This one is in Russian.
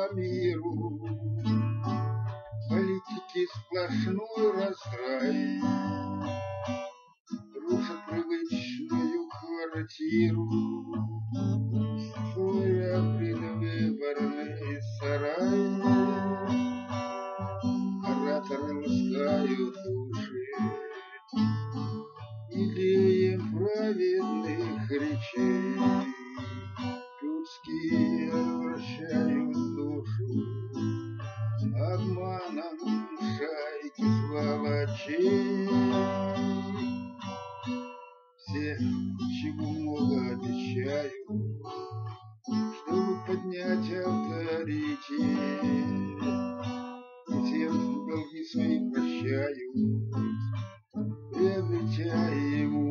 по миру. Политики сплошной раздрай рушат привычную квартиру, строя предвыборный сарай. Ораторы ласкают души идеям праведных речей. Людские вращают душу обманом шайки сволочей. Все чего много обещают, чтобы поднять авторитет. Всем долги свои прощают, приобретя ему